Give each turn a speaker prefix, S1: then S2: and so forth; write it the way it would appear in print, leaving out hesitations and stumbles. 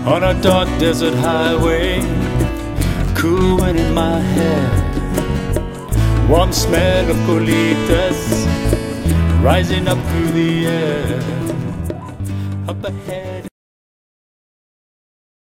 S1: on a dark desert highway, cool wind in my hair, warm smell of colitas rising up through the air. Up ahead